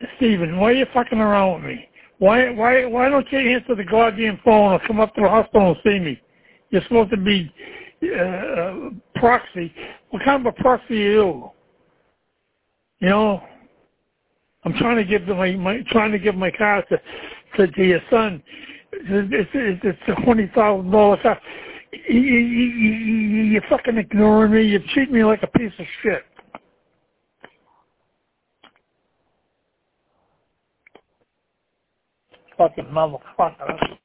Steven, why are you fucking around with me? Why don't you answer the goddamn phone or come up to the hospital and see me? You're supposed to be proxy. What kind of a proxy are you? You know, I'm trying to give my car to your son. It's a $20,000 car. You're fucking ignoring me. You treat me like a piece of shit. Fucking motherfucker.